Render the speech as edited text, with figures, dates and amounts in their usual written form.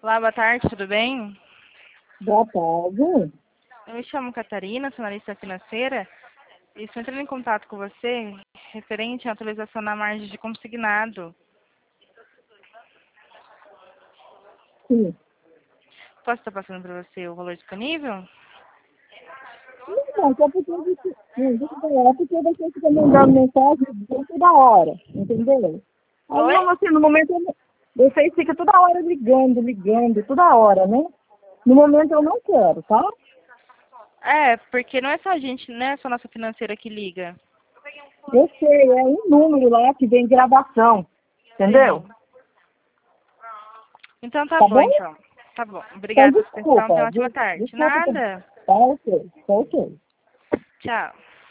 Olá, boa tarde, tudo bem? Boa tarde. Eu me chamo Catarina, sou analista financeira e estou entrando em contato com você referente à atualização na margem de consignado. Sim. Posso estar passando para você o valor disponível? Não, só porque você fica mandando mensagem toda hora, entendeu? Aí Oi? não, assim, no momento, vocês ficam toda hora ligando, toda hora, né? No momento eu não quero, tá? É, porque não é só a gente, não é só a nossa financeira que liga. Eu sei, é um número lá que vem gravação, entendeu? Sim. Então tá Tá bom, bom? então. Tá bom. Então Obrigada pela sua atenção. desculpa, Tenha uma ótima tarde. desculpa. Nada. Tá ok, tá ok. Tchau.